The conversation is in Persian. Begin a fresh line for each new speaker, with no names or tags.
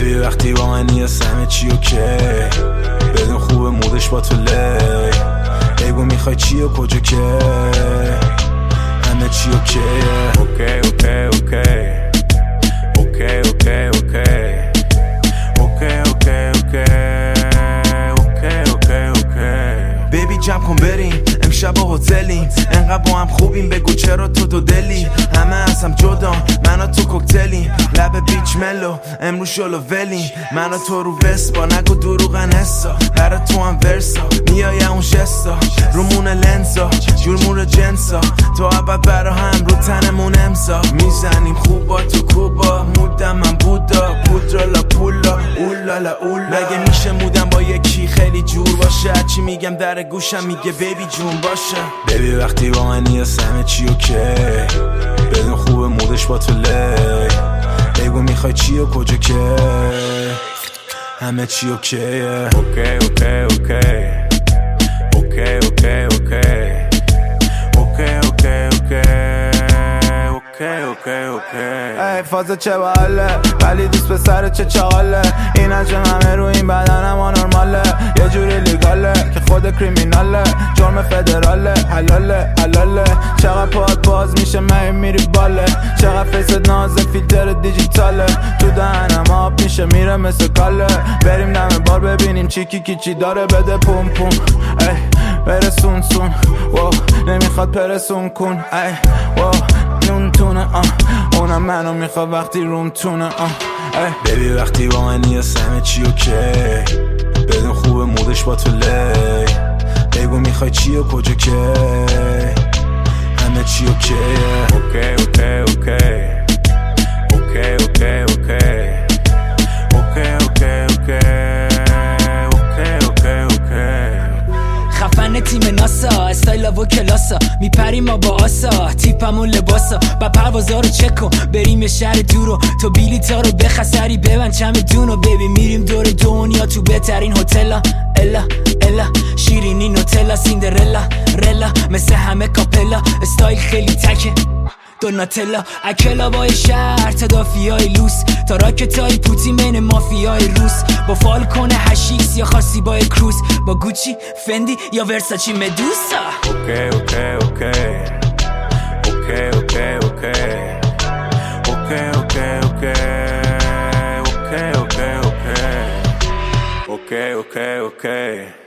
ببی وقتی با من نیست همه چی اوکی، بدون خوب مودش با تو لی، بگو میخوای چی و کجا که همه چی اوکی. اوکی اوکی اوکی اوکی اوکی اوکی اوکی اوکی اوکی اوکی. بیبی جمع کن بریم امشب با هتلیم، انقدر با هم خوبیم بگو چرا تو دو دلی، همه از هم جدا من و تو کوکتلیم، لب بیچ ملو امروز شلو ولیم، من و تو رو وسپا نگو دروغن حسا، برا تو هم ورسا میای اون جستا رومون لنزا جورمون جنسا، تو عبد برا هم رو تنمون امسا، میزنیم خوبا تو کوبا مودم من بودا پودرالا پولا اولالا اولا، مگه میشه مودم با یکی خیلی جور باشه، چی میگم در گوشم میگه بیبی جون باشه. بیبی وقتی با من نیست همه چی اوکی، بدون خوب مودش با تو لی، بگو میخوای چی و کجا که همه چی اوکیه. اوکی اوکی اوکی اوکی اوکی اوکی اوکی اوکی اوکی اوکی. ای فازه چه باله ولی دوست به سر چه چاله، این انجام همه رو این بدنم آنورماله، یه جوری لیگاله که خود کریمیناله، جرم فدراله حلاله حلاله، چقدر پاد باز میشه من میری باله، چقدر فیست نازه فیلتر دیجیتاله، تو دهنم آب میشه میره مثل کاله، بریم دم بار ببینیم چیکی کی چی داره بده پوم پوم، ای برسون سون واو نمیخواد پرسون کن، ای واو نون تونه اونم منو میخواد وقتی روم تونه بیبی وقتی با من نیست همه چی اوکی، بدون خوب مودش با تو لی، بگو میخوای چی و کجا که همه چی اوکیه. اوکی اوکی اوکی اوکی اوکی اوکی اوکی اوکی اوکی اوکی.
خفن تیم ناسا استایل و کلاسا میپریم ما با آسا، تیپمون لباسا با پروازا رو چک کن بریم یه شهر دورو، تو بیلیتا رو بخسری ببن چمدونو، بیبی میریم دور دنیا تو بهترین هتلا، الا الا شیرینی نوتلا سیندرلا رلا مثل همه کاپلا، استایل خیلی تکه دوناتلا اکلا بای شهر تدافیای لوس، تا راکتای پوتین بین مافیای روس، با فالکون هشیس یا خاصی بای کروز، با گوچی فندی یا ورساچی مدوسا.
اوکی اوکی اوکی اوکی اوکی اوکی اوکی اوکی اوکی اوکی اوکی اوکی اوکی اوکی.